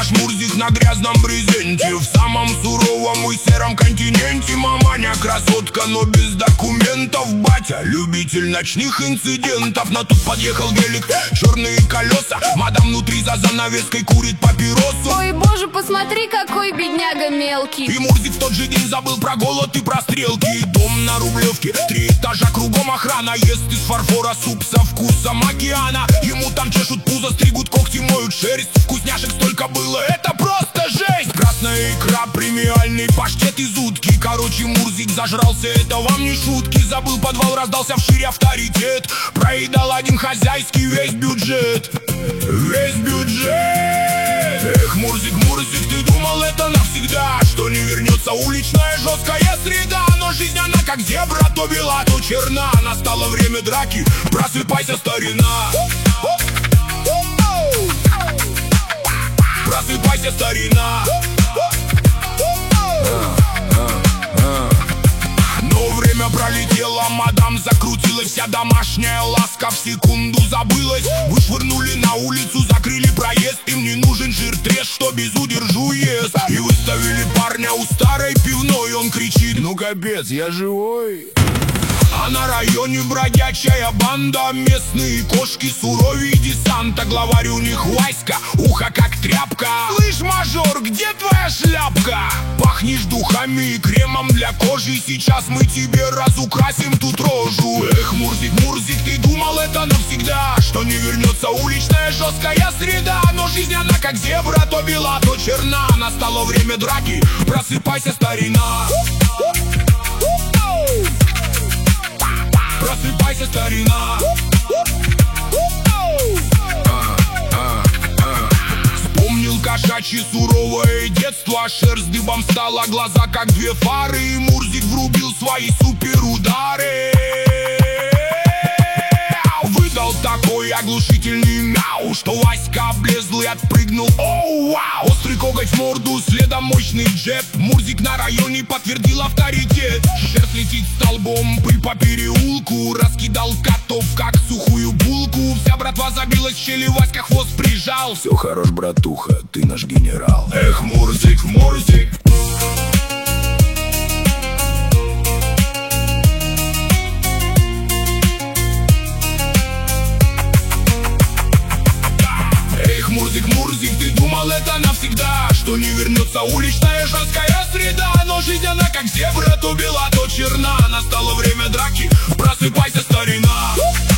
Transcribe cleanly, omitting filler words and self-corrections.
наш Мурзик на грязном брезенте, в самом суровом и сером континенте. Маманя красотка, но без документов. Батя любитель ночных инцидентов. На тут подъехал гелик, черные колеса. Мадам внутри за занавеской курит папиросу. Ой, боже, посмотри, какой бедняга мелкий. И Мурзик в тот же день забыл про голод и про стрелки. Дом на Рублевке, 3 этажа, кругом охрана. Ест из фарфора суп со вкусом океана. Ему там чешут пузо, стригут когти, моют шерсть. Вкусняшек столько было, это просто жесть. Красная икра, премиальный паштет из утки. Короче, Мурзик зажрался, это вам не шутки. Забыл подвал, раздался вшире авторитет. Проедал один хозяйский весь бюджет. Весь бюджет. Эх, Мурзик, Мурзик, ты думал это навсегда, что не вернется уличная жесткая среда. Но жизнь она как зебра, то бела, то черна. Настало время драки, просыпайся, старина. Просыпайся, старина. Но время пролетело, мадам закрутилась. Вся домашняя ласка в секунду забылась. Вышвырнули на улицу, закрыли проезд. Им не нужен жир-треш, что без удержу ест. И выставили парня у старой пивной. Он кричит: ну капец, я живой. А на районе бродячая банда. Местные кошки суровей десанта. Главарь у них Васька, ухо как тряпка. Слышь, мажор, где твоя шляпка? Пахнешь духами и кремом для кожи. Сейчас мы тебе разукрасим тут рожу. Эх, Мурзик, Мурзик, ты думал это навсегда, что не вернется уличная жесткая среда. Но жизнь она как зебра, то бела, то черна. Настало время драки, просыпайся, старина. Просыпайся, старина. Вспомнил кошачье суровое детство. Шерсть дыбом стала, глаза как две фары. И Мурзик врубил свои суперудары. Выдал такой оглушительный мяу, что Васька облезлый отпрыгнул. Оу, вау! Острый коготь в морду, следом мощный джеб. Мурзик на районе подтвердил авторитет. Шерсть летит столбом, пыль по переулку. Раскидал котов, как сухую булку. Вся братва забилась в щели, Васька хвост прижал. Все хорош, братуха, ты наш генерал. Эх, Мурзик, Мурзик. Мурзик, Мурзик, ты думал это навсегда, что не вернется уличная жесткая среда. Но жизнь она как зебра, то бела, то черна. Настало время драки, просыпайся, старина.